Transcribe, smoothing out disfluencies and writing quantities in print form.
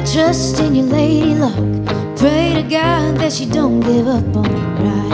Trust in your lady luck. Pray to God that she don't give up on you, right?